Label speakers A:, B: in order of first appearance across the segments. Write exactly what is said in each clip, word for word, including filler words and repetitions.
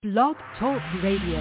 A: Blog Talk Radio.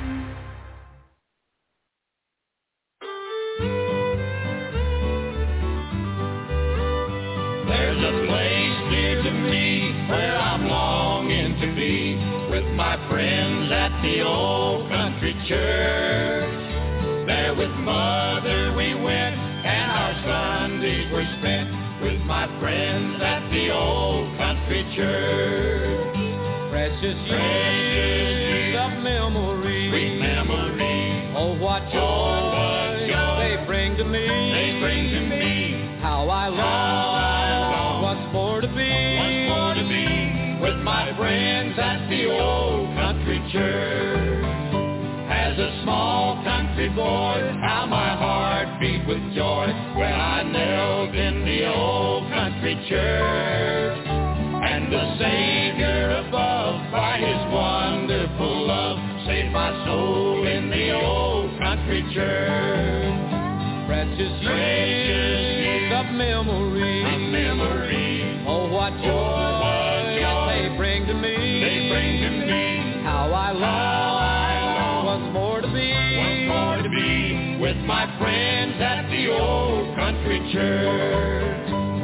B: There's a place near to me where I'm longing to be with my friends at the old country church. There with Mother we went and our Sundays were spent with my friends at the old country church. Precious years of memory, sweet memory. Oh, what joy, oh, what joy they bring to me. They bring to me. How I long once more to be, once more to be with my friends at the old country church. As a small country boy, how my heart beat with joy when I knelt in the old country church. And the Savior above, by his wonderful love, saved my soul in the old country church. Precious years of memory, of memory. Oh, what joy, oh, what joy they bring to me. They bring to me. How I long once more to be, once more to be with my friends at the old country church.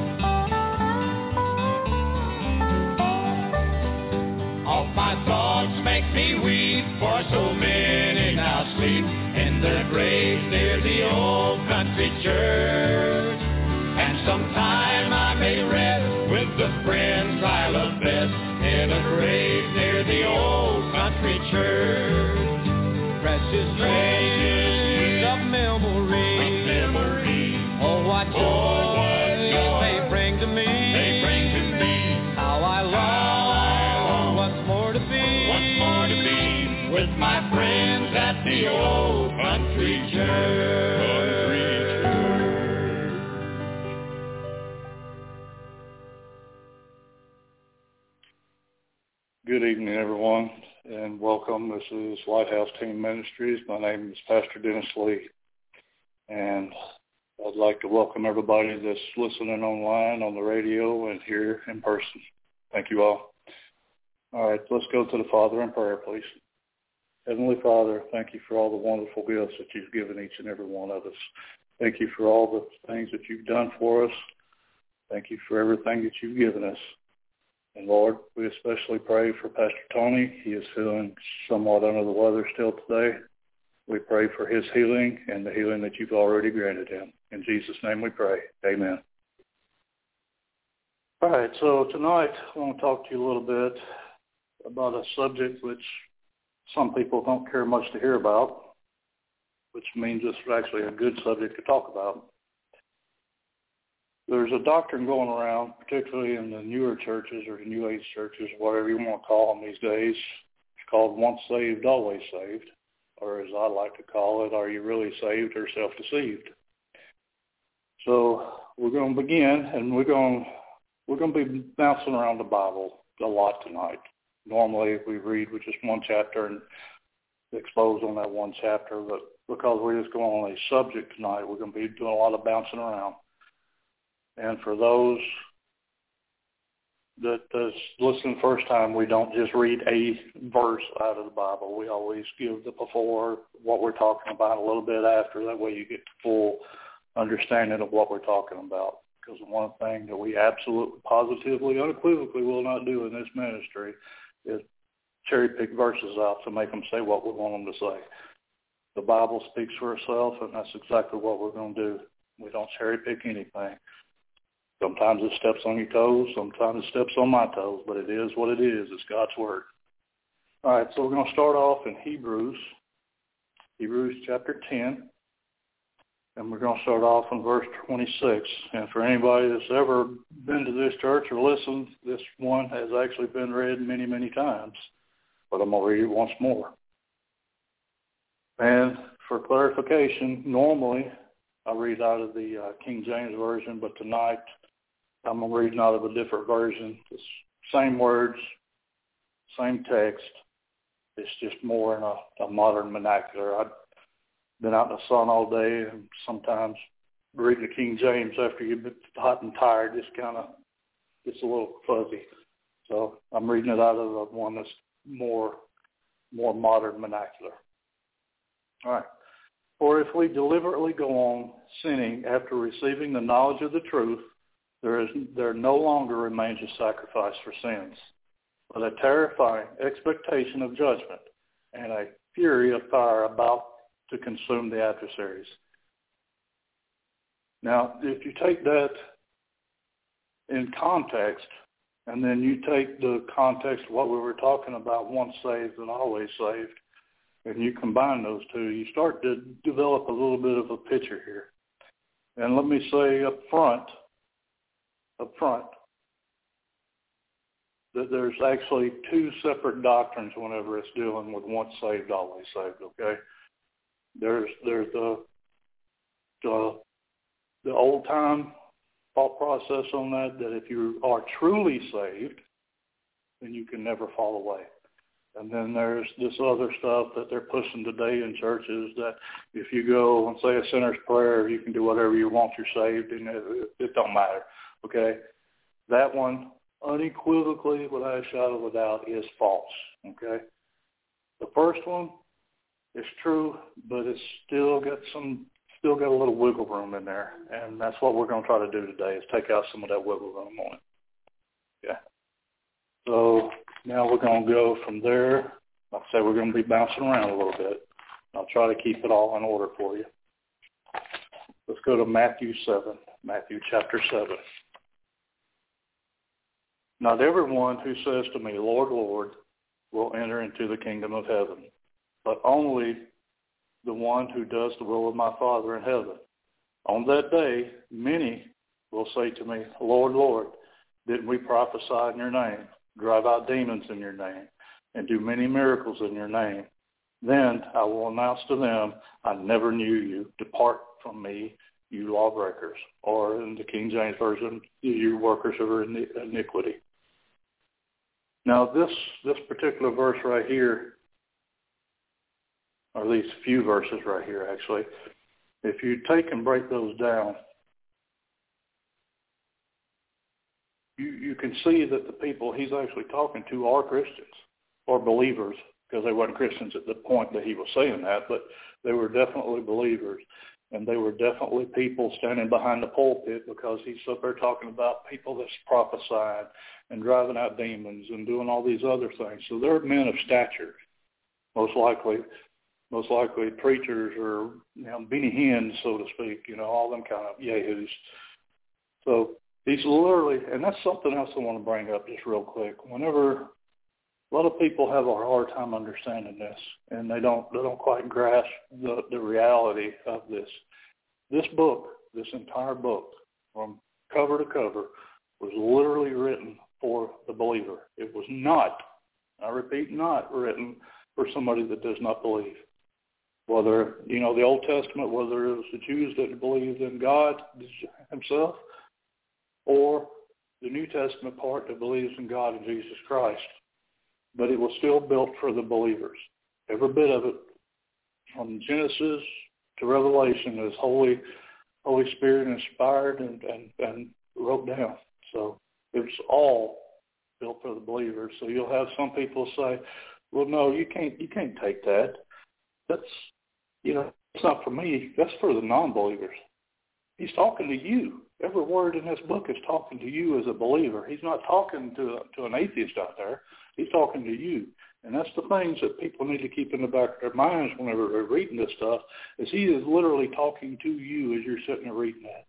B: All my thoughts make me weep, for so many now sleep in their graves near the old country church. And sometime I may rest with the friends I love best in a grave near the old country church. Precious years of memory, of memory. Oh, what joy, oh, what joy they bring to me. They bring to me. How I long once more to be, once more to be with my friends at the old country church.
C: Good evening, everyone, and welcome. This is Lighthouse Team Ministries. My name is Pastor Dennis Lee, and I'd like to welcome everybody that's listening online, on the radio, and here in person. Thank you all. All right, let's go to the Father in prayer, please. Heavenly Father, thank you for all the wonderful gifts that you've given each and every one of us. Thank you for all the things that you've done for us. Thank you for everything that you've given us. And Lord, we especially pray for Pastor Tony. He is feeling somewhat under the weather still today. We pray for his healing and the healing that you've already granted him. In Jesus' name we pray. Amen. All right, so tonight I want to talk to you a little bit about a subject which some people don't care much to hear about, which means it's actually a good subject to talk about. There's a doctrine going around, particularly in the newer churches or the New Age churches, whatever you want to call them these days. It's called once saved, always saved, or as I like to call it, are you really saved or self-deceived? So we're going to begin, and we're going we're going to be bouncing around the Bible a lot tonight. Normally we read with just one chapter and expose on that one chapter, but because we're just going on a subject tonight, we're going to be doing a lot of bouncing around. And for those that uh, listen the first time, we don't just read a verse out of the Bible. We always give the before, what we're talking about, a little bit after. That way you get the full understanding of what we're talking about. Because one thing that we absolutely, positively, unequivocally will not do in this ministry is cherry pick verses out to make them say what we want them to say. The Bible speaks for itself, and that's exactly what we're going to do. We don't cherry pick anything. Sometimes it steps on your toes, sometimes it steps on my toes, but it is what it is. It's God's Word. All right, so we're going to start off in Hebrews, Hebrews chapter ten, and we're going to start off in verse twenty-six. And for anybody that's ever been to this church or listened, this one has actually been read many, many times, but I'm going to read it once more. And for clarification, normally I read out of the uh, King James Version, but tonight I'm reading out of a different version. It's same words, same text. It's just more in a, a modern vernacular. I've been out in the sun all day, and sometimes reading the King James after you've been hot and tired just kind of gets a little fuzzy. So I'm reading it out of the one that's more more modern vernacular. All right. For if we deliberately go on sinning after receiving the knowledge of the truth, there is there no longer remains a sacrifice for sins, but a terrifying expectation of judgment and a fury of fire about to consume the adversaries. Now, if you take that in context, and then you take the context of what we were talking about, once saved and always saved, and you combine those two, you start to develop a little bit of a picture here. And let me say up front, up front, that there's actually two separate doctrines whenever it's dealing with once saved, always saved, okay? There's there's the the, the old-time thought process on that, that if you are truly saved, then you can never fall away. And then there's this other stuff that they're pushing today in churches, that if you go and say a sinner's prayer, you can do whatever you want, you're saved, and it, it don't matter, okay? That one, unequivocally, without a shadow of a doubt, is false, okay? The first one is true, but it's still got some, still got a little wiggle room in there, and that's what we're going to try to do today, is take out some of that wiggle room on it. Yeah. So now we're going to go from there. Like I say, we're going to be bouncing around a little bit. I'll try to keep it all in order for you. Let's go to Matthew seven, Matthew chapter seven. Not everyone who says to me, Lord, Lord, will enter into the kingdom of heaven, but only the one who does the will of my Father in heaven. On that day, many will say to me, Lord, Lord, didn't we prophesy in your name, drive out demons in your name, and do many miracles in your name? Then I will announce to them, I never knew you. Depart from me, you lawbreakers. Or in the King James Version, you workers of iniquity. Now this, this particular verse right here, or these few verses right here actually, if you take and break those down, you, you can see that the people he's actually talking to are Christians or believers, because they weren't Christians at the point that he was saying that, but they were definitely believers. And they were definitely people standing behind the pulpit, because he's up there talking about people that's prophesying and driving out demons and doing all these other things. So they're men of stature, most likely. Most likely preachers or, you know, beanie hens, so to speak, you know, all them kind of yahoos. So he's literally, and that's something else I want to bring up just real quick. Whenever a lot of people have a hard time understanding this, and they don't they don't quite grasp the, the reality of this. This book, this entire book, from cover to cover, was literally written for the believer. It was not, I repeat, not written for somebody that does not believe. Whether, you know, the Old Testament, whether it was the Jews that believed in God himself, or the New Testament part that believes in God and Jesus Christ. But it was still built for the believers. Every bit of it, from Genesis to Revelation, is Holy Holy Spirit inspired and, and, and wrote down. So it's all built for the believers. So you'll have some people say, well, no, you can't you can't take that. That's, you know, it's not for me. That's for the non-believers. He's talking to you. Every word in this book is talking to you as a believer. He's not talking to to an atheist out there. He's talking to you. And that's the things that people need to keep in the back of their minds whenever they're reading this stuff, is he is literally talking to you as you're sitting there reading that.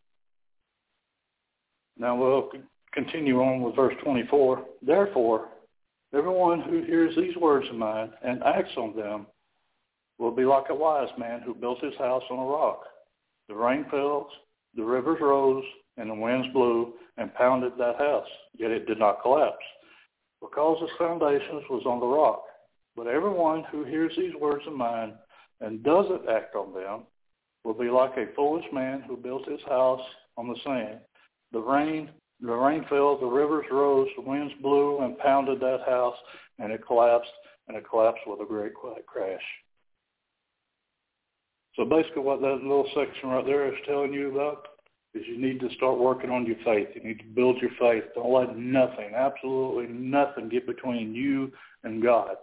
C: Now we'll continue on with verse twenty-four. Therefore, everyone who hears these words of mine and acts on them will be like a wise man who built his house on a rock. The rain fell, the rivers rose, and the winds blew and pounded that house, yet it did not collapse, because its foundations was on the rock. But everyone who hears these words of mine and doesn't act on them will be like a foolish man who built his house on the sand. The rain, the rain fell, the rivers rose, the winds blew and pounded that house, and it collapsed, and it collapsed with a great crash. So basically what that little section right there is telling you about is you need to start working on your faith. You need to build your faith. Don't let nothing, absolutely nothing, get between you and God.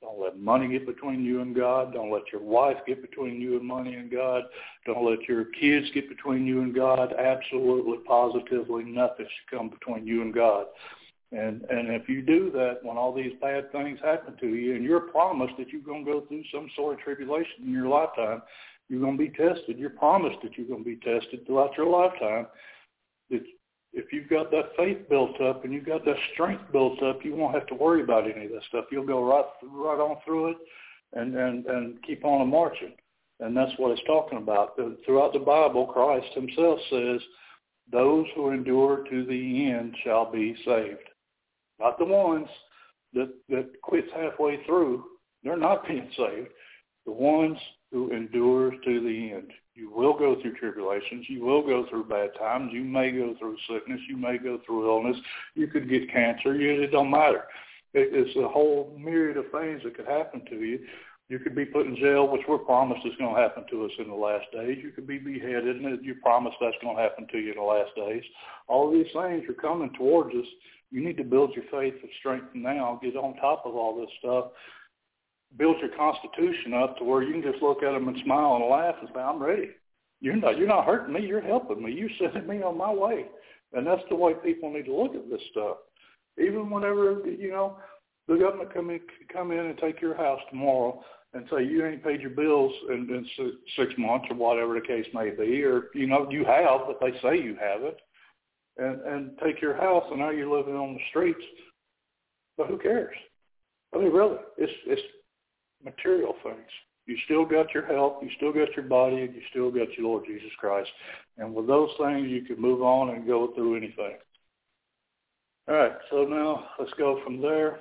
C: Don't let money get between you and God. Don't let your wife get between you and money and God. Don't let your kids get between you and God. Absolutely, positively, nothing should come between you and God. And and if you do that, when all these bad things happen to you, and you're promised that you're going to go through some sort of tribulation in your lifetime, you're going to be tested. You're promised that you're going to be tested throughout your lifetime. It's, if you've got that faith built up and you've got that strength built up, you won't have to worry about any of that stuff. You'll go right right on through it and, and, and keep on marching. And that's what it's talking about. Throughout the Bible, Christ himself says, those who endure to the end shall be saved. Not the ones that, that quits halfway through. They're not being saved. The ones who endure to the end. You will go through tribulations. You will go through bad times. You may go through sickness. You may go through illness. You could get cancer. You, it don't matter. It, it's a whole myriad of things that could happen to you. You could be put in jail, which we're promised is going to happen to us in the last days. You could be beheaded, and you're promised that's going to happen to you in the last days. All of these things are coming towards us. You need to build your faith and strength now. Get on top of all this stuff. Build your constitution up to where you can just look at them and smile and laugh and say, I'm ready. You're not, you're not hurting me. You're helping me. You're sending me on my way. And that's the way people need to look at this stuff. Even whenever, you know, the government come in, come in and take your house tomorrow and say you ain't paid your bills in, in six months or whatever the case may be, or, you know, you have, but they say you haven't, and, and take your house, and now you're living on the streets. But who cares? I mean, really, it's it's material things. You still got your health, you still got your body, and you still got your Lord Jesus Christ. And with those things, you can move on and go through anything. All right, so now let's go from there,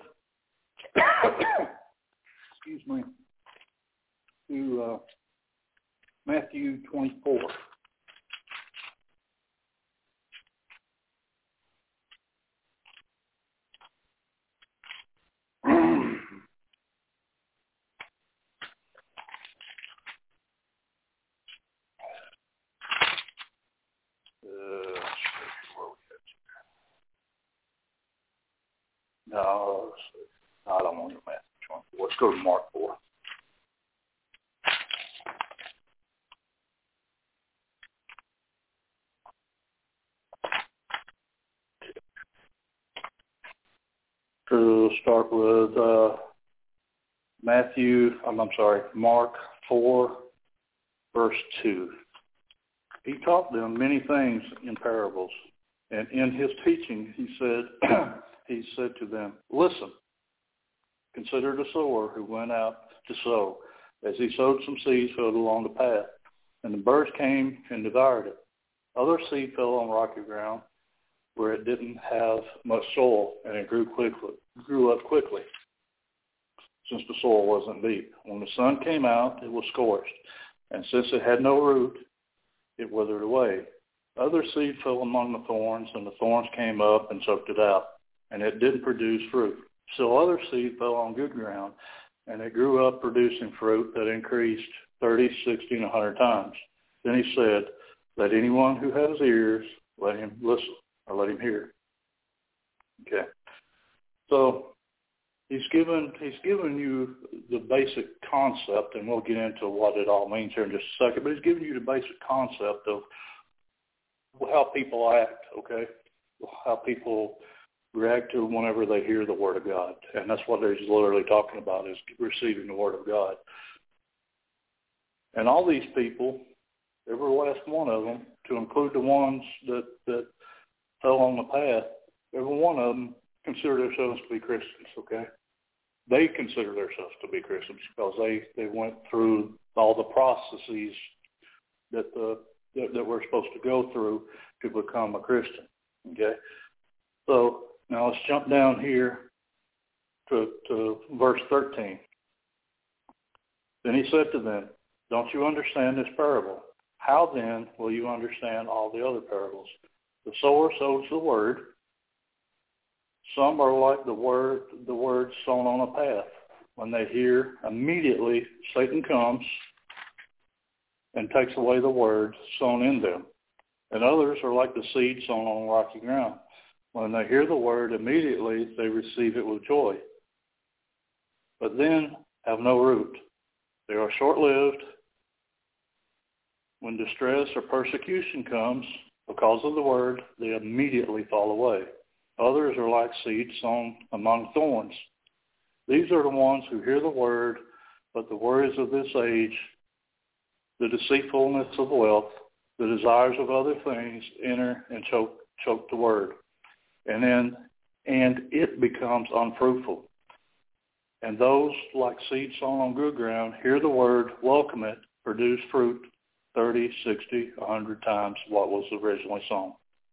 C: excuse me, to uh, Matthew twenty-four. No, I don't want to Matthew twenty-four. Let's go to Mark four. To start with uh, Matthew, I'm, I'm sorry, Mark four, verse two. He taught them many things in parables, and in his teaching, he said, he said to them, listen, consider the sower who went out to sow. As he sowed, some seeds fell along the path, and the birds came and devoured it. Other seed fell on rocky ground where it didn't have much soil, and it grew quickly, grew up quickly, since the soil wasn't deep. When the sun came out, it was scorched, and since it had no root, it withered away. Other seed fell among the thorns, and the thorns came up and choked it out, and it didn't produce fruit. So other seed fell on good ground, and it grew up producing fruit that increased thirty, sixty, and one hundred times. Then he said, let anyone who has ears, let him listen, or let him hear. Okay. So he's given he's given you the basic concept, and we'll get into what it all means here in just a second, but he's given you the basic concept of how people act, okay, how people react to whenever they hear the Word of God. And that's what he's literally talking about, is receiving the Word of God. And all these people, every last one of them, to include the ones that, that fell on the path, every one of them consider themselves to be Christians, okay? They consider themselves to be Christians because they, they went through all the processes that the that, that we're supposed to go through to become a Christian, okay? So now let's jump down here to, to verse thirteen. Then he said to them, don't you understand this parable? How then will you understand all the other parables? The sower sows the word. Some are like the word, the word sown on a path. When they hear, immediately Satan comes and takes away the word sown in them. And others are like the seed sown on rocky ground. When they hear the word, immediately they receive it with joy. but then have no root. They are short-lived. When distress or persecution comes because of the word, they immediately fall away. Others are like seed sown among thorns. These are the ones who hear the word, but the worries of this age, the deceitfulness of wealth, the desires of other things enter and choke choke the word, and then and it becomes unfruitful. And those like seed sown on good ground hear the word, welcome it, produce fruit thirty, sixty, a hundred times what was originally sown.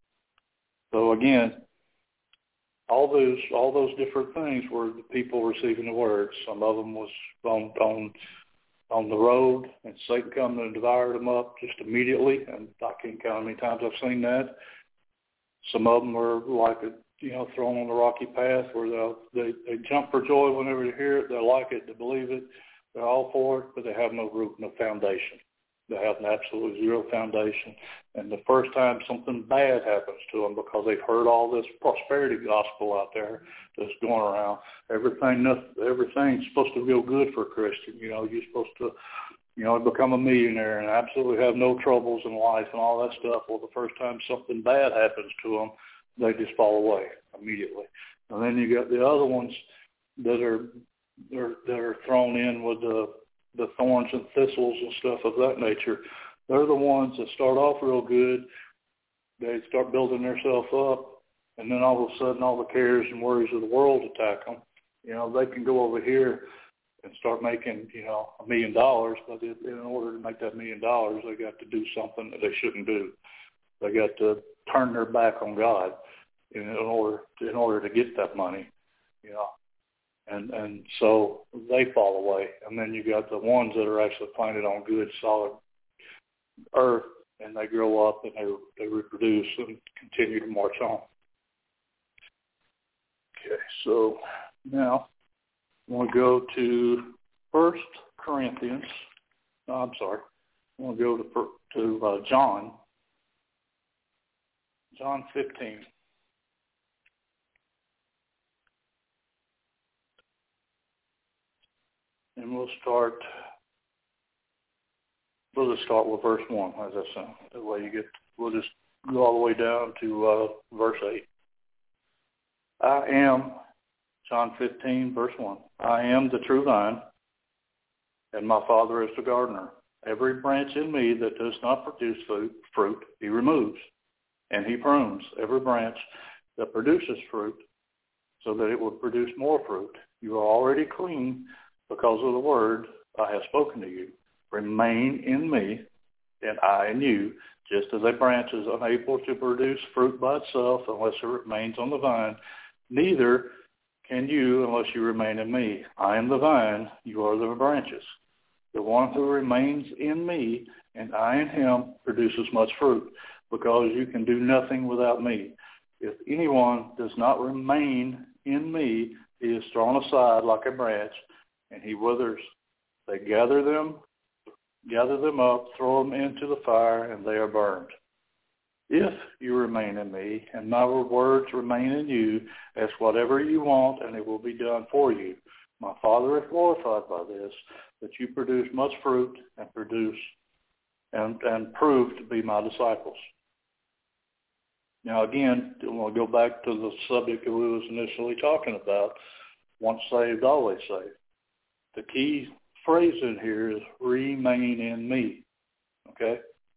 C: So again, all those all those different things were the people receiving the word. Some of them was on on on the road, and Satan come and devoured them up just immediately. And I can't count how many times I've seen that. Some of them were like a, you know, thrown on the rocky path where they they jump for joy whenever they hear it. They like it, they believe it, they're all for it, but they have no root, no foundation. They have an absolute zero foundation. And the first time something bad happens to them because they've heard all this prosperity gospel out there that's going around, everything everything's supposed to go good for a Christian. You know, you're supposed to, you know, become a millionaire and absolutely have no troubles in life and all that stuff. Well, the first time something bad happens to them, they just fall away immediately. And then you got the other ones that are they're, that are thrown in with the the thorns and thistles and stuff of that nature. They're the ones that start off real good. They start building themselves up, and then all of a sudden all the cares and worries of the world attack them. You know, they can go over here and start making, you know, a million dollars, but in order to make that million dollars, they got to do something that they shouldn't do. They got to turn their back on God in order to, in order to get that money, you know. And and so they fall away. And then you got the ones that are actually planted on good, solid earth, and they grow up and they they reproduce and continue to march on. Okay, so now I want to go to First Corinthians. No, I'm sorry. I want to go to to uh, John. John fifteen. And we'll start, we'll just start with verse one, as I said. That way you get, we'll just go all the way down to uh, verse eight. I am, John fifteen, verse one, I am the true vine, and my Father is the gardener. Every branch in me that does not produce fruit, fruit he removes, and he prunes every branch that produces fruit so that it will produce more fruit. You are already clean because of the word I have spoken to you. Remain in me, and I in you, just as a branch is unable to produce fruit by itself unless it remains on the vine, neither can you unless you remain in me. I am the vine, you are the branches. The one who remains in me and I in him produces much fruit, because you can do nothing without me. If anyone does not remain in me, he is thrown aside like a branch, and he withers. They gather them, gather them up, throw them into the fire, and they are burned. If you remain in me, and my words remain in you, ask whatever you want, and it will be done for you. My Father is glorified by this, that you produce much fruit and produce and, and prove to be my disciples. Now again, I want to go back to the subject that we was initially talking about, once saved, always saved. The key phrase in here is remain in me, okay?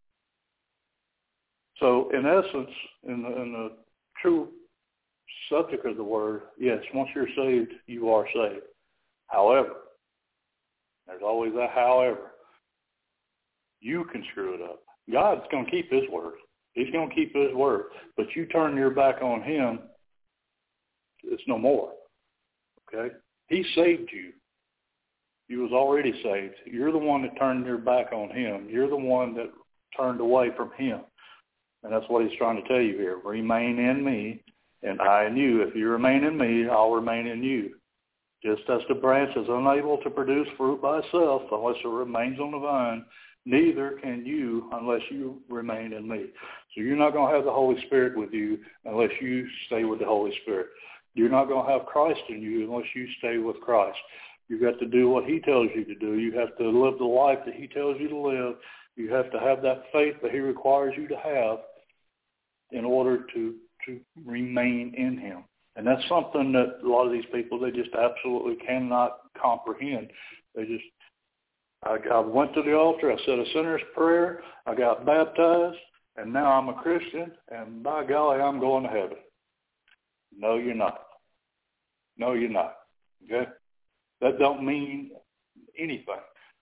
C: So in essence, in the, in the true subject of the word, yes, once you're saved, you are saved. However, there's always a however. You can screw it up. God's going to keep his word. He's going to keep his word. But you turn your back on him, it's no more, okay? He saved you. You was already saved. You're the one that turned your back on him. You're the one that turned away from him. And that's what he's trying to tell you here. Remain in me, and I in you. If you remain in me, I'll remain in you. Just as the branch is unable to produce fruit by itself unless it remains on the vine, neither can you unless you remain in me. So you're not going to have the Holy Spirit with you unless you stay with the Holy Spirit. You're not going to have Christ in you unless you stay with Christ. You've got to do what he tells you to do. You have to live the life that he tells you to live. You have to have that faith that he requires you to have in order to, to remain in him. And that's something that a lot of these people, they just absolutely cannot comprehend. They just, I, I went to the altar, I said a sinner's prayer, I got baptized, and now I'm a Christian, and by golly, I'm going to heaven. No, you're not. No, you're not. Okay? That don't mean anything.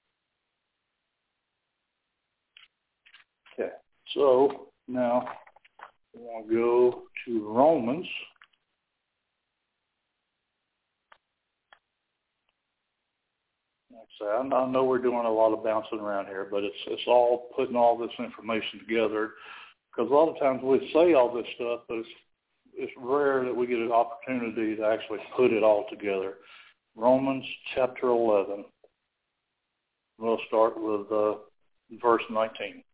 C: Okay, so now I want to go to Romans. Like I say, I know we're doing a lot of bouncing around here, but it's it's all putting all this information together, because a lot of times we say all this stuff, but it's it's rare that we get an opportunity to actually put it all together. Romans chapter eleven. We'll start with uh, verse nineteen.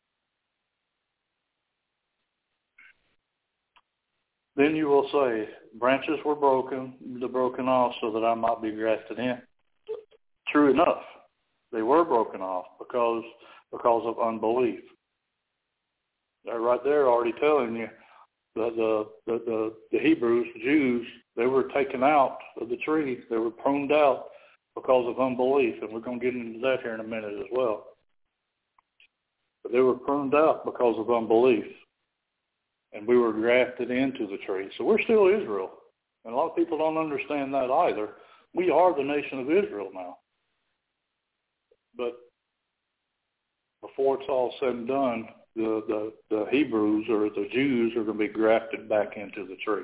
C: Then you will say, branches were broken, the broken off, so that I might be grafted in. True enough, they were broken off because because of unbelief. They're right there already telling you that the, the, the, the Hebrews, the Jews, they were taken out of the tree. They were pruned out because of unbelief, and we're going to get into that here in a minute as well. But they were pruned out because of unbelief, and we were grafted into the tree. So we're still Israel, and a lot of people don't understand that either. We are the nation of Israel now. But before it's all said and done, the, the, the Hebrews or the Jews are going to be grafted back into the tree.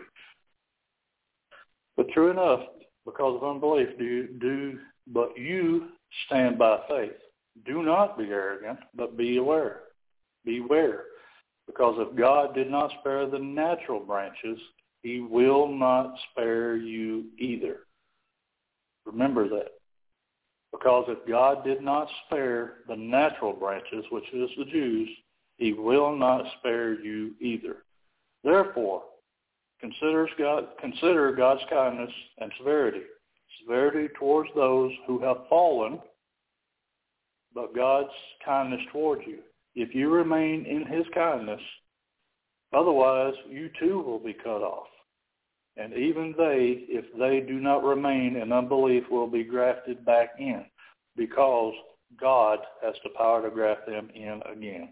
C: But true enough, because of unbelief, do, do but you stand by faith. Do not be arrogant, but be aware. Beware. Because if God did not spare the natural branches, he will not spare you either. Remember that. Because if God did not spare the natural branches, which is the Jews, he will not spare you either. Therefore, consider, God, consider God's kindness and severity. Severity towards those who have fallen, but God's kindness towards you. If you remain in his kindness, otherwise you too will be cut off. And even they, if they do not remain in unbelief, will be grafted back in, because God has the power to graft them in again.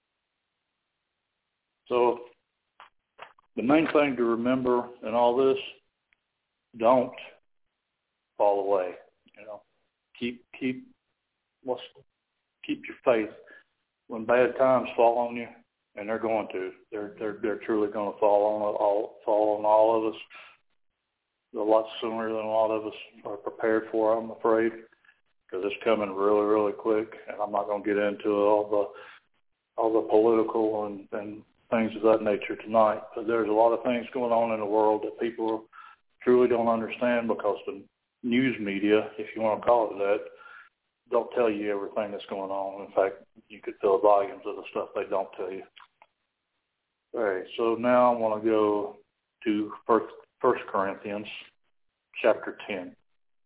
C: So the main thing to remember in all this, don't fall away. You know, keep keep what's keep your faith. When bad times fall on you, and they're going to, they're they're they're truly going to fall on all fall on all of us a lot sooner than a lot of us are prepared for, I'm afraid, because it's coming really really quick. And I'm not going to get into all the all the political and, and things of that nature tonight. But there's a lot of things going on in the world that people truly don't understand, because the news media, if you want to call it that, don't tell you everything that's going on. In fact, you could fill volumes of the stuff they don't tell you. All right, so now I want to go to First Corinthians chapter ten.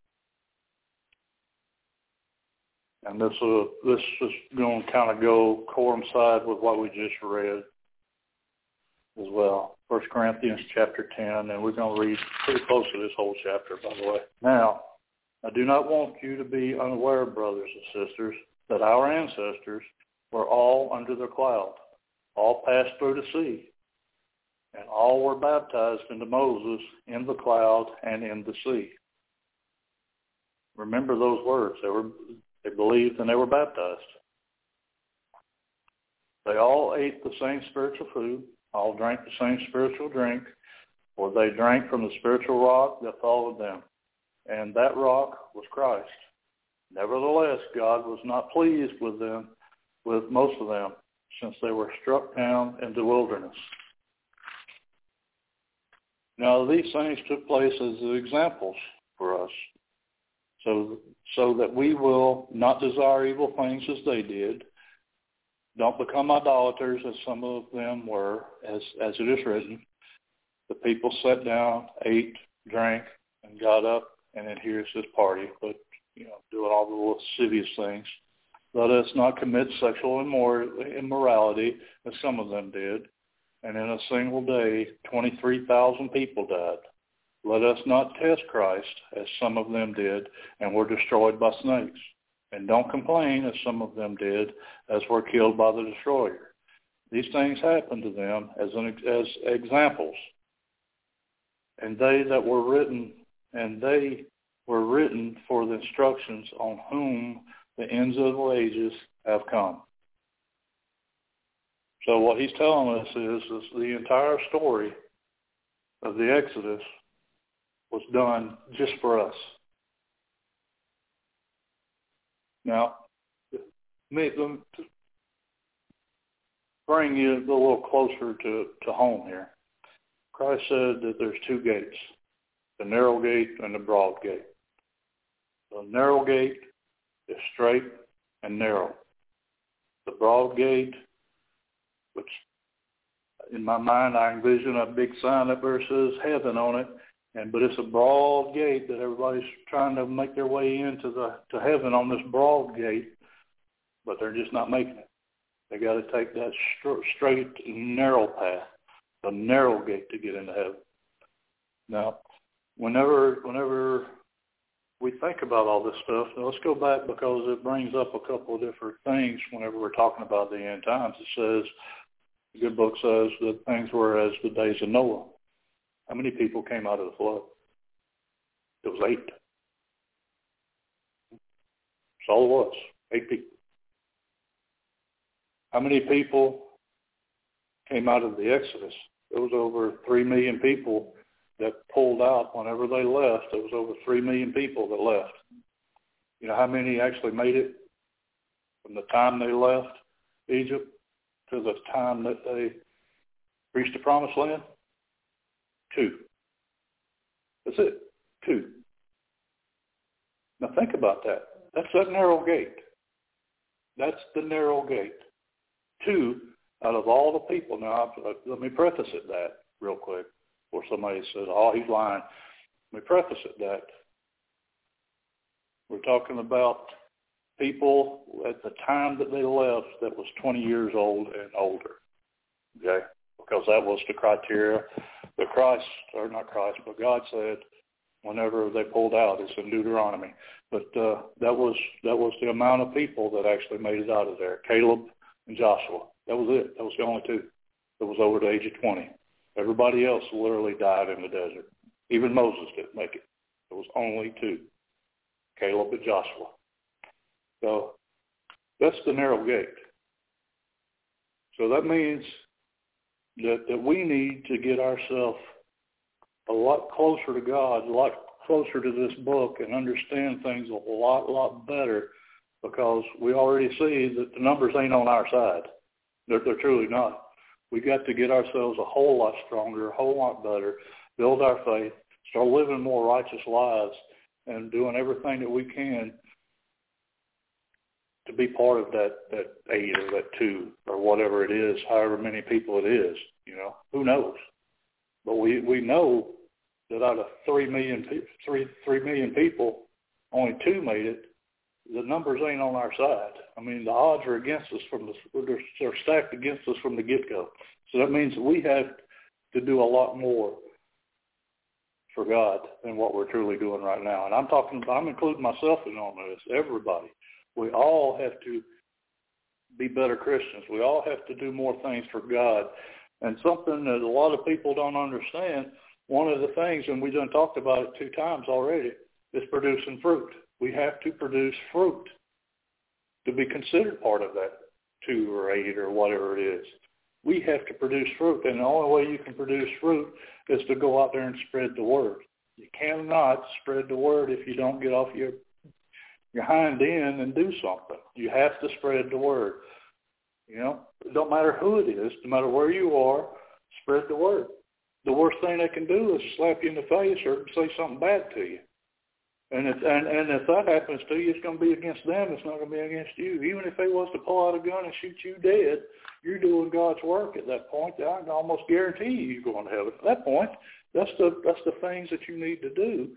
C: And this, uh, this is going to kind of go coincide with what we just read as well. First Corinthians chapter ten, and we're going to read pretty close to this whole chapter, by the way. Now, I do not want you to be unaware, brothers and sisters, that our ancestors were all under the cloud, all passed through the sea, and all were baptized into Moses in the cloud and in the sea. Remember those words. They were they believed and they were baptized. They all ate the same spiritual food, all drank the same spiritual drink, for they drank from the spiritual rock that followed them. And that rock was Christ. Nevertheless, God was not pleased with them, with most of them, since they were struck down in the wilderness. Now, these things took place as examples for us, so so that we will not desire evil things as they did. Don't become idolaters, as some of them were, as as it is written. The people sat down, ate, drank, and got up and then here's this party, but, you know, doing all the lascivious things. Let us not commit sexual immor- immorality, as some of them did, and in a single day, twenty-three thousand people died. Let us not test Christ, as some of them did, and were destroyed by snakes. And don't complain, as some of them did, as were killed by the destroyer. These things happened to them as an, as examples, and they that were written, and they were written for the instructions on whom the ends of the ages have come. So what he's telling us is, is the entire story of the Exodus was done just for us. Now, me, let me bring you a little closer to, to home here. Christ said that there's two gates, the narrow gate and the broad gate. The narrow gate is straight and narrow. The broad gate, which in my mind I envision a big sign up there that says heaven on it, and but it's a broad gate that everybody's trying to make their way into the to heaven on this broad gate, but they're just not making it. They got to take that straight narrow path, the narrow gate to get into heaven. Now, whenever whenever we think about all this stuff, now let's go back because it brings up a couple of different things whenever we're talking about the end times. It says, the good book says that things were as the days of Noah. How many people came out of the flood? It was eight. That's all it was, eight people. How many people came out of the Exodus? It was over three million people that pulled out whenever they left. There was over three million people that left. You know how many actually made it from the time they left Egypt to the time that they reached the Promised Land? Two. That's it. Two. Now think about that. That's that narrow gate. That's the narrow gate. Two out of all the people. Now, let me preface it that real quick. Or somebody says, oh, he's lying. Let me preface it that we're talking about people at the time that they left that was twenty years old and older, okay? Because that was the criteria that Christ, or not Christ, but God said whenever they pulled out. It's in Deuteronomy. But uh, that was that was the amount of people that actually made it out of there. Caleb and Joshua. That was it. That was the only two that was over the age of twenty. Everybody else literally died in the desert. Even Moses didn't make it. It was only two, Caleb and Joshua. So that's the narrow gate. So that means that, that we need to get ourselves a lot closer to God, a lot closer to this book, and understand things a lot, lot better, because we already see that the numbers ain't on our side. They're, they're truly not. We got to get ourselves a whole lot stronger, a whole lot better, build our faith, start living more righteous lives, and doing everything that we can to be part of that, that eight or that two or whatever it is, however many people it is, you know, who knows? But we, we know that out of three million, three, three million people, only two made it. The numbers ain't on our side. I mean, the odds are against us from the, they're, they're stacked against us from the get-go. So that means that we have to do a lot more for God than what we're truly doing right now. And I'm talking, I'm including myself in all this, everybody. We all have to be better Christians. We all have to do more things for God. And something that a lot of people don't understand, one of the things, and we done talked about it two times already, is producing fruit. We have to produce fruit to be considered part of that two or eight or whatever it is. We have to produce fruit, and the only way you can produce fruit is to go out there and spread the word. You cannot spread the word if you don't get off your your hind end and do something. You have to spread the word. You know, it don't matter who it is, no matter where you are, spread the word. The worst thing they can do is slap you in the face or say something bad to you. And if, and, and if that happens to you, it's going to be against them. It's not going to be against you. Even if they was to pull out a gun and shoot you dead, you're doing God's work at that point. I can almost guarantee you you're going to heaven. At that point, that's the that's the things that you need to do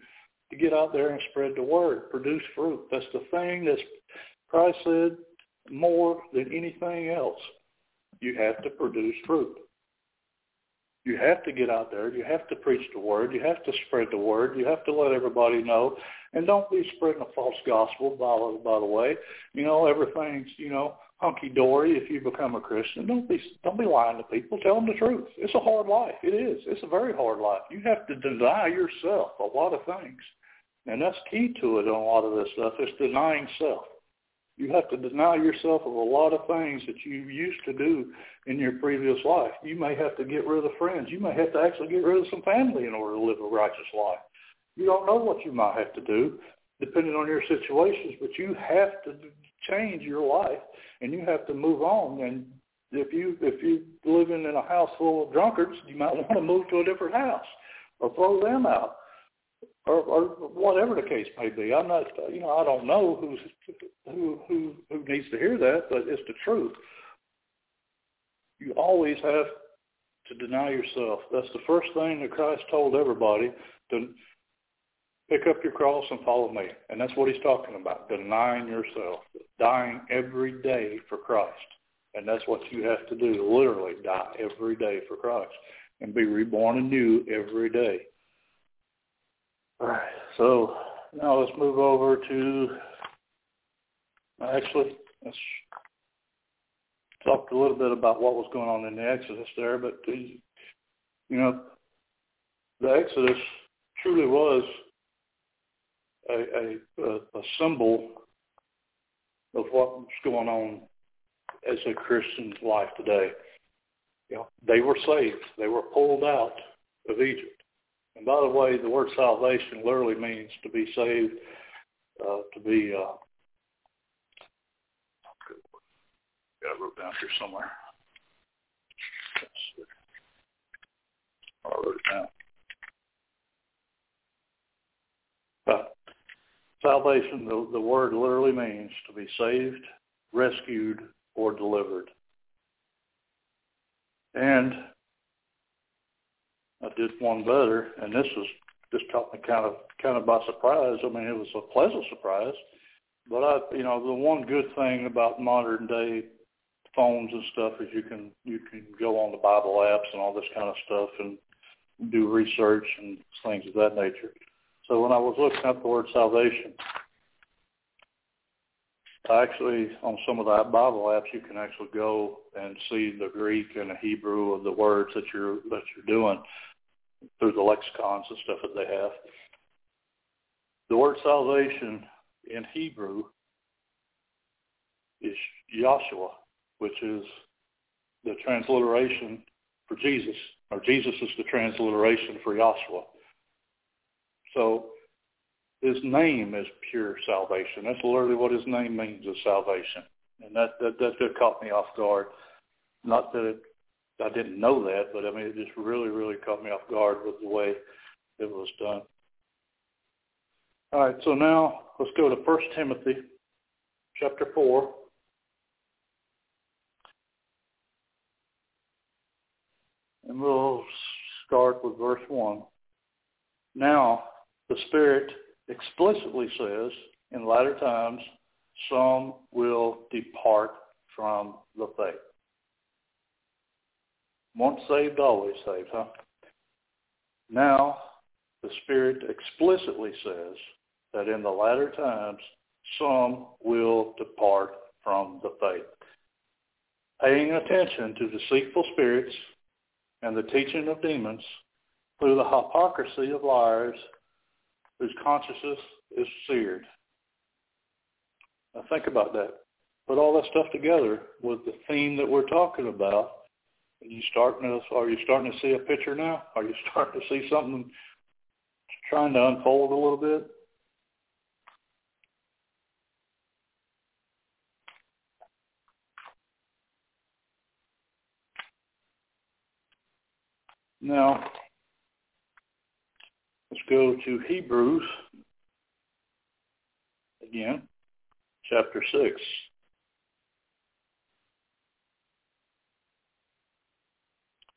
C: to get out there and spread the word, produce fruit. That's the thing that Christ said more than anything else. You have to produce fruit. You have to get out there. You have to preach the word. You have to spread the word. You have to let everybody know. And don't be spreading a false gospel, by, by the way. You know, everything's, you know, hunky-dory if you become a Christian. Don't be don't be lying to people. Tell them the truth. It's a hard life. It is. It's a very hard life. You have to deny yourself a lot of things. And that's key to it on a lot of this stuff. It's denying self. You have to deny yourself of a lot of things that you used to do in your previous life. You may have to get rid of friends. You may have to actually get rid of some family in order to live a righteous life. You don't know what you might have to do depending on your situations, but you have to change your life and you have to move on. And if you if you living in a house full of drunkards, you might want to move to a different house or throw them out. Or, or whatever the case may be. I'm not, you know, I don't know who's, who who who needs to hear that, but it's the truth. You always have to deny yourself. That's the first thing that Christ told everybody, to pick up your cross and follow me. And that's what he's talking about, denying yourself, dying every day for Christ. And that's what you have to do, literally die every day for Christ and be reborn anew every day. All right, so now let's move over to, actually, let's talk a little bit about what was going on in the Exodus there. But, the, you know, the Exodus truly was a, a, a symbol of what's going on as a Christian's life today. You know, they were saved. They were pulled out of Egypt. And by the way, the word salvation literally means to be saved, uh, to be, uh, yeah, I wrote down here somewhere. I wrote it down. Uh, salvation, the, the word literally means to be saved, rescued, or delivered. And I did one better, and this was just caught me kind of kind of by surprise. I mean, it was a pleasant surprise, but I, you know, the one good thing about modern day phones and stuff is you can you can go on the Bible apps and all this kind of stuff and do research and things of that nature. So when I was looking up the word salvation, actually on some of the Bible apps you can actually go and see the Greek and the Hebrew of the words that you're that you're doing through the lexicons and stuff that they have. The word salvation in Hebrew is Yahshua, which is the transliteration for Jesus, or Jesus is the transliteration for Yahshua. So his name is pure salvation. That's literally what his name means, is salvation. And that, that, that just caught me off guard. Not that it, I didn't know that, but I mean, it just really, really caught me off guard with the way it was done. All right, so now let's go to First Timothy chapter four. And we'll start with verse one. Now, the Spirit explicitly says, in latter times, some will depart from the faith. Once saved, always saved, huh? Now, the Spirit explicitly says that in the latter times, some will depart from the faith. Paying attention to deceitful spirits and the teaching of demons through the hypocrisy of liars whose conscience is seared. Now think about that. Put all that stuff together with the theme that we're talking about. Are you starting to, are you starting to see a picture now? Are you starting to see something trying to unfold a little bit? Now, let's go to Hebrews again, chapter six.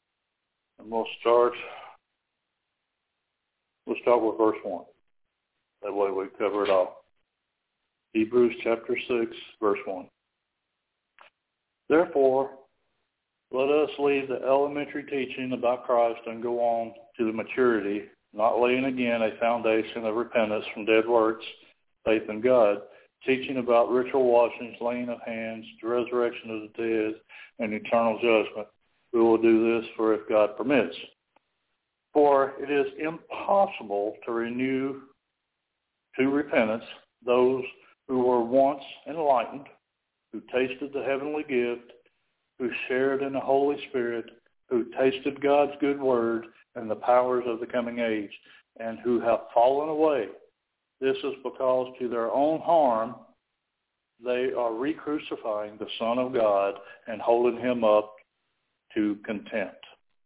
C: And we'll start, we'll start with verse one. That way we cover it all. Hebrews chapter six, verse one. Therefore, let us leave the elementary teaching about Christ and go on to the maturity, not laying again a foundation of repentance from dead works, faith in God, teaching about ritual washings, laying of hands, the resurrection of the dead, and eternal judgment. We will do this, for if God permits. For it is impossible to renew to repentance those who were once enlightened, who tasted the heavenly gift, who shared in the Holy Spirit, who tasted God's good word and the powers of the coming age, and who have fallen away. This is because to their own harm they are re-crucifying the Son of God and holding him up to contempt.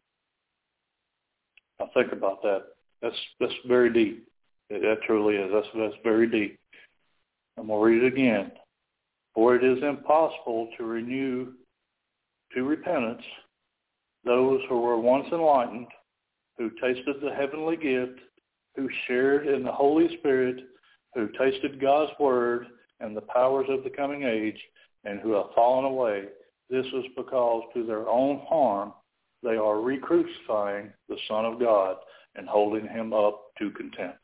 C: Now think about that. That's that's very deep. That truly is. That's that's very deep. I'm going to read it again. For it is impossible to renew to repentance those who were once enlightened, who tasted the heavenly gift, who shared in the Holy Spirit, who tasted God's word and the powers of the coming age, and who have fallen away. This is because to their own harm they are re-crucifying the Son of God and holding him up to contempt.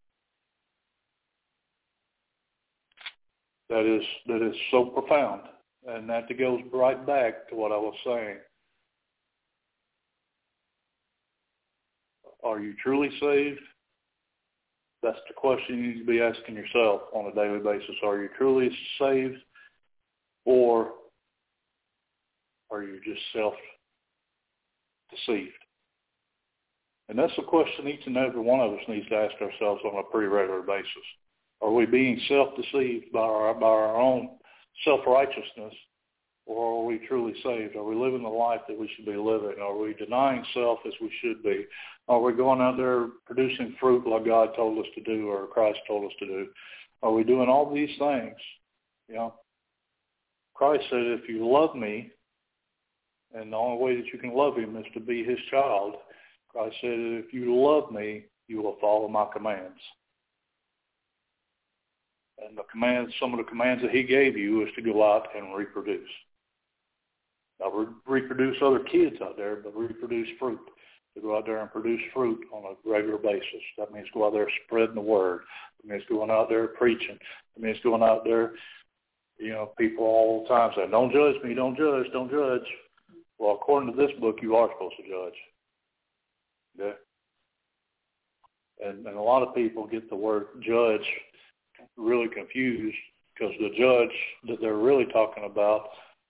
C: That is that is so profound. And that goes right back to what I was saying. Are you truly saved? That's the question you need to be asking yourself on a daily basis. Are you truly saved, or are you just self-deceived? And that's the question each and every one of us needs to ask ourselves on a pretty regular basis. Are we being self-deceived by our, by our own self-righteousness, or are we truly saved? Are we living the life that we should be living? Are we denying self as we should be? Are we going out there producing fruit like God told us to do, or Christ told us to do? Are we doing all these things? You know, Christ said, if you love me, and the only way that you can love him is to be his child, Christ said, if you love me, you will follow my commands. And the commands, some of the commands that he gave you is to go out and reproduce. Not re- reproduce other kids out there, but reproduce fruit. To go out there and produce fruit on a regular basis. That means go out there spreading the word. It means going out there preaching. It means going out there, you know, people all the time say, don't judge me, don't judge, don't judge. Well, according to this book, you are supposed to judge. Okay? And, and a lot of people get the word judge really confused, because the judge that they're really talking about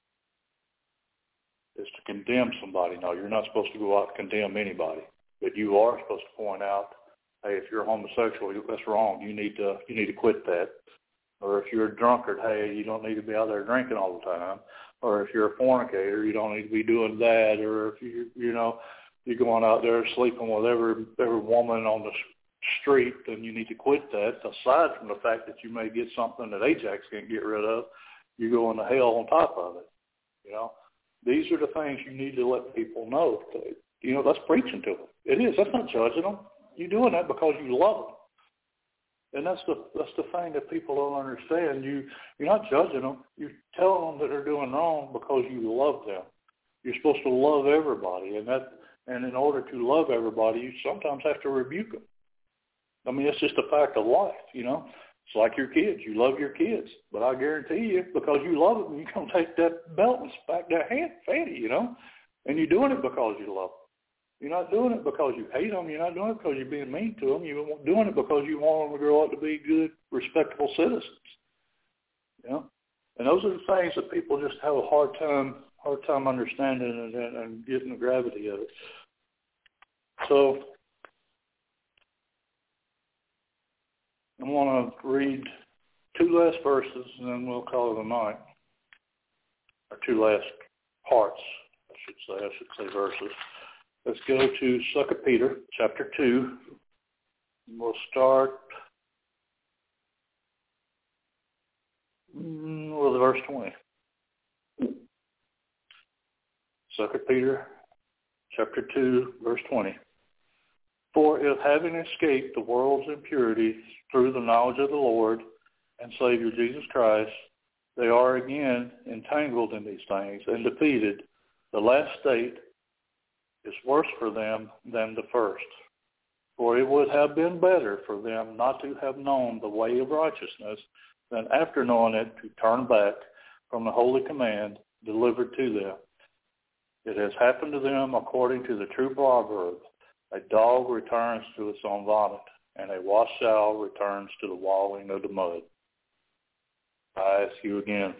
C: is to condemn somebody. No, you're not supposed to go out and condemn anybody, but you are supposed to point out, hey, if you're homosexual, that's wrong. You need to you need to quit that. Or if you're a drunkard, hey, you don't need to be out there drinking all the time. Or if you're a fornicator, you don't need to be doing that. Or if you you know you're going out there sleeping with every every woman on the street, then you need to quit that. Aside from the fact that you may get something that Ajax can't get rid of, you're going to hell on top of it. You know, these are the things you need to let people know. You know, that's preaching to them. It is. That's not judging them. You're doing that because you love them. And that's the that's the thing that people don't understand. You you're not judging them. You're telling them that they're doing wrong because you love them. You're supposed to love everybody, and that and in order to love everybody, you sometimes have to rebuke them. I mean, it's just a fact of life, you know. It's like your kids. You love your kids, but I guarantee you, because you love them, you're going to take that belt and smack their hand, fatty, you know. And you're doing it because you love them. You're not doing it because you hate them. You're not doing it because you're being mean to them. You're doing it because you want them to grow up to be good, respectable citizens. You know, and those are the things that people just have a hard time, hard time understanding and, and, and getting the gravity of it. So I want to read two last verses, and then we'll call it a night. Or two last parts, I should say. I should say verses. Let's go to Second Peter, chapter two. We'll start with verse twenty. Second Peter, chapter two, verse twenty. For if having escaped the world's impurity through the knowledge of the Lord and Savior Jesus Christ, they are again entangled in these things and defeated, the last state is worse for them than the first. For it would have been better for them not to have known the way of righteousness than after knowing it to turn back from the holy command delivered to them. It has happened to them according to the true proverb, a dog returns to its own vomit, and a washed sow returns to the wallowing of the mud. I ask you again,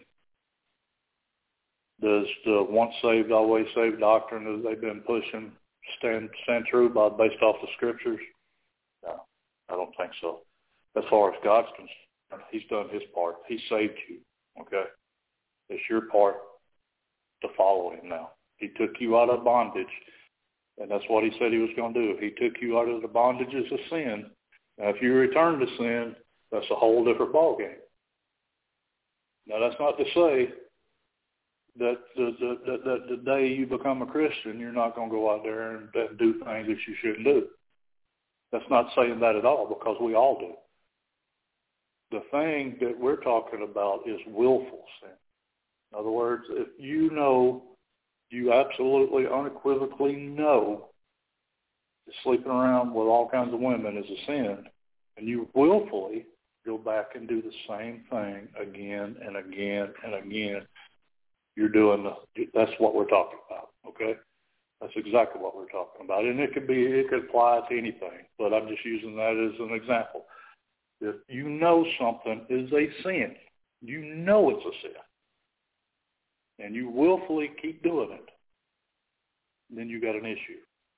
C: does the once saved, always saved doctrine that they've been pushing stand stand true by based off the scriptures? No, I don't think so. As far as God's concerned, he's done his part. He saved you, okay? It's your part to follow him now. He took you out of bondage, and that's what he said he was going to do. He took you out of the bondages of sin. Now, if you return to sin, that's a whole different ballgame. Now, that's not to say that the, the, the, the, the day you become a Christian, you're not going to go out there and, and do things that you shouldn't do. That's not saying that at all, because we all do. The thing that we're talking about is willful sin. In other words, if you know, you absolutely unequivocally know that sleeping around with all kinds of women is a sin, and you willfully go back and do the same thing again and again and again, you're doing the, that's what we're talking about, okay? That's exactly what we're talking about. And it could be, it could apply to anything, but I'm just using that as an example. If you know something is a sin, you know it's a sin, and you willfully keep doing it, then you got an issue.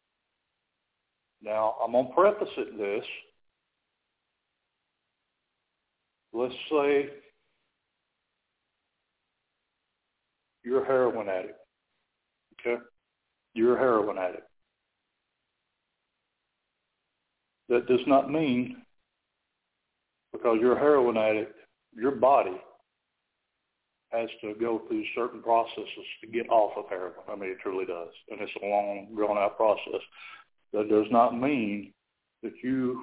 C: Now, I'm going to preface it this. Let's say you're a heroin addict, okay? You're a heroin addict. That does not mean because you're a heroin addict, your body has to go through certain processes to get off of heroin. I mean, it truly does. And it's a long, drawn-out process. That does not mean that you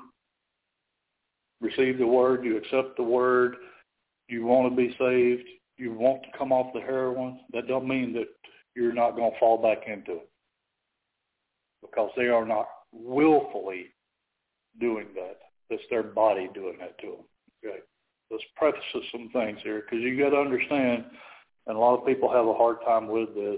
C: receive the word, you accept the word, you want to be saved, you want to come off the heroin. That don't mean that you're not going to fall back into it, because they are not willfully doing that. It's their body doing that to them. Okay, let's preface some things here, because you got to understand, and a lot of people have a hard time with this,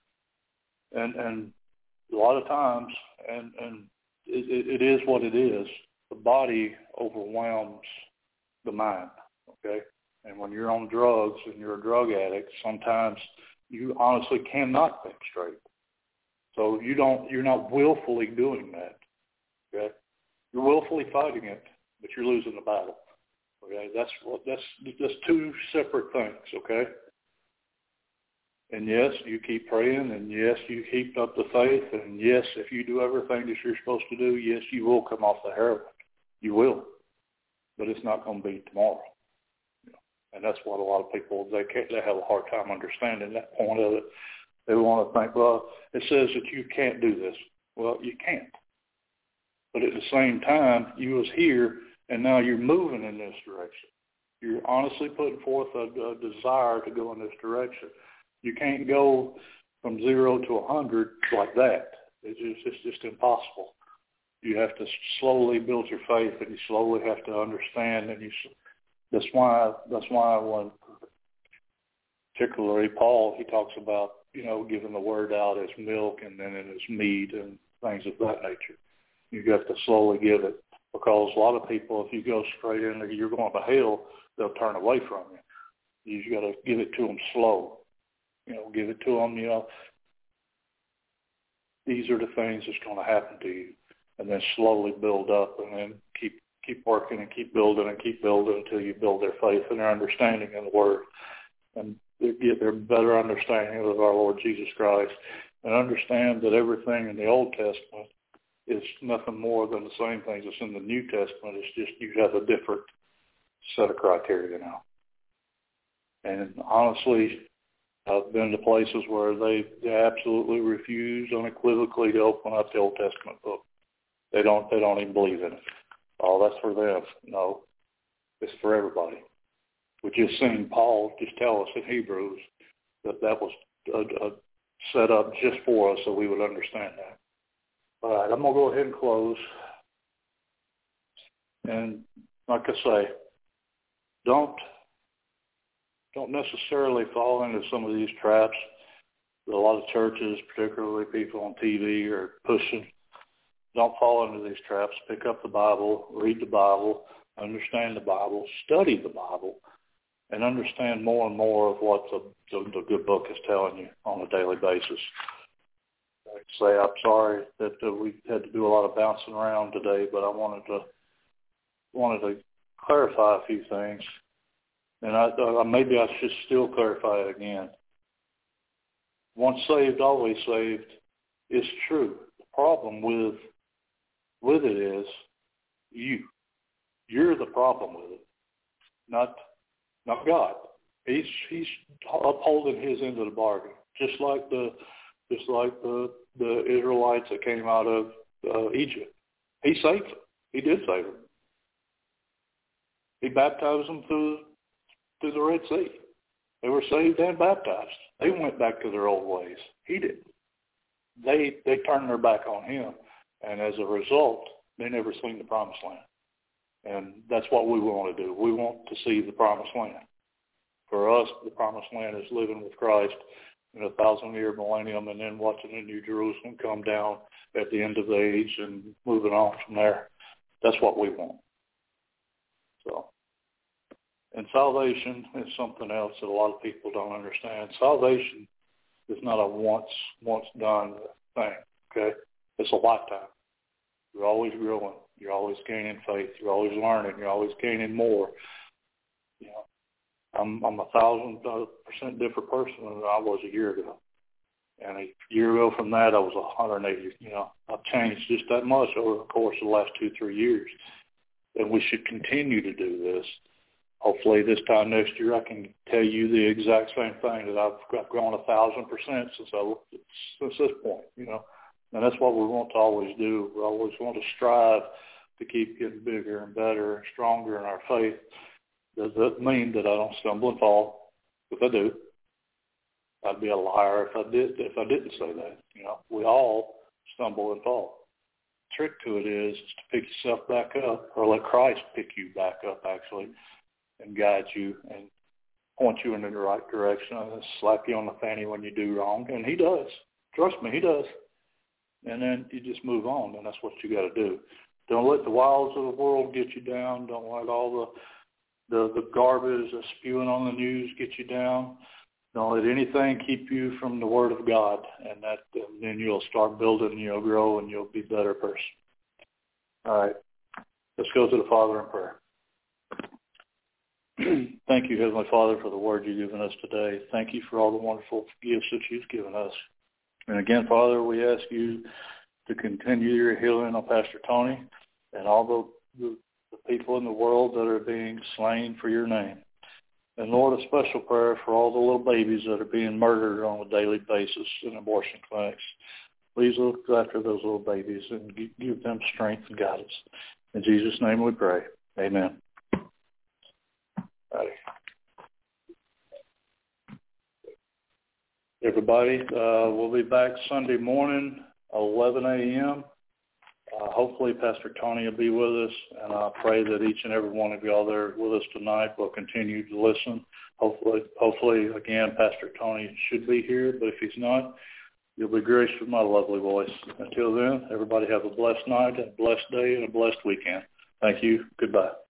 C: and and a lot of times, and and it, it is what it is. The body overwhelms the mind. Okay, and when you're on drugs and you're a drug addict, sometimes you honestly cannot think straight. So you don't, you're not willfully doing that. Okay, you're willfully fighting it, but you're losing the battle. Okay, that's what that's that's two separate things. Okay, and yes, you keep praying, and yes, you keep up the faith, and yes, if you do everything that you're supposed to do, yes, you will come off the heroin. You will, but it's not going to be tomorrow. You know? And that's what a lot of people they can't, they have a hard time understanding that point of it. They want to think, well, it says that you can't do this. Well, you can't. But at the same time, you was here, and now you're moving in this direction. You're honestly putting forth a, a desire to go in this direction. You can't go from zero to a hundred like that. It's just, it's just impossible. You have to slowly build your faith, and you slowly have to understand. And you, that's why that's why when particularly Paul, he talks about, you know, giving the word out as milk and then as meat and things of that nature. You have to slowly give it, because a lot of people, if you go straight in there, you're going to hell, they'll turn away from you. You just got to give it to them slow. You know, give it to them, you know, these are the things that's going to happen to you. And then slowly build up, and then keep keep working and keep building and keep building until you build their faith and their understanding in the Word, and they get their better understanding of our Lord Jesus Christ, and understand that everything in the Old Testament is nothing more than the same things that's in the New Testament. It's just you have a different set of criteria now. And honestly, I've been to places where they, they absolutely refuse unequivocally to open up the Old Testament book. They don't they don't even believe in it. Oh, that's for them. No, it's for everybody. We just seen Paul just tell us in Hebrews that that was a, a set up just for us so we would understand that. All right, I'm going to go ahead and close. And like I say, don't don't necessarily fall into some of these traps that a lot of churches, particularly people on T V, are pushing. Don't fall into these traps. Pick up the Bible, read the Bible, understand the Bible, study the Bible, and understand more and more of what the, the, the good book is telling you on a daily basis. I'd say I'm sorry that uh, we had to do a lot of bouncing around today, but I wanted to wanted to clarify a few things, and I, uh, maybe I should still clarify it again. Once saved, always saved is true. The problem with with it is you. You're the problem with it, not not God. He's he's upholding his end of the bargain, just like the just like the the Israelites that came out of uh, Egypt. He saved them. He did save them. He baptized them through through the Red Sea. They were saved and baptized. They went back to their old ways. He didn't. They they turned their back on him, and as a result, they never seen the Promised Land. And that's what we want to do. We want to see the Promised Land. For us, the Promised Land is living with Christ in a thousand-year millennium and then watching the New Jerusalem come down at the end of the age and moving on from there. That's what we want. So, and salvation is something else that a lot of people don't understand. Salvation is not a once, once done thing, okay? It's a lifetime. You're always growing. You're always gaining faith. You're always learning. You're always gaining more. You know, I'm I'm a thousand percent different person than I was a year ago. And a year ago from that, I was one hundred eighty. You know, I've changed just that much over the course of the last two, three years. And we should continue to do this. Hopefully, this time next year, I can tell you the exact same thing that I've, I've grown a thousand percent since I since this point. You know, and that's what we want to always do. We always want to strive to keep getting bigger and better and stronger in our faith. Does that mean that I don't stumble and fall? If I do, I'd be a liar if I did. If I didn't say that, you know, we all stumble and fall. The trick to it is, is to pick yourself back up, or let Christ pick you back up, actually, and guide you and point you in the right direction and slap you on the fanny when you do wrong. And he does. Trust me, he does. And then you just move on, and that's what you got to do. Don't let the wiles of the world get you down. Don't let all the, the, the garbage that's spewing on the news get you down. Don't let anything keep you from the Word of God, and that and then you'll start building, you'll grow, and you'll be a better person. All right. Let's go to the Father in prayer. Thank you, Heavenly Father, for the word you've given us today. Thank you for all the wonderful gifts that you've given us. And again, Father, we ask you to continue your healing on Pastor Tony and all the, the, the people in the world that are being slain for your name. And Lord, a special prayer for all the little babies that are being murdered on a daily basis in abortion clinics. Please look after those little babies and give them strength and guidance. In Jesus' name we pray. Amen. All right. Everybody, uh, we'll be back Sunday morning, eleven a.m. Uh, hopefully Pastor Tony will be with us, and I pray that each and every one of y'all there with us tonight will continue to listen. Hopefully, hopefully again, Pastor Tony should be here, but if he's not, you'll be graced with my lovely voice. Until then, everybody have a blessed night, a blessed day, and a blessed weekend. Thank you. Goodbye.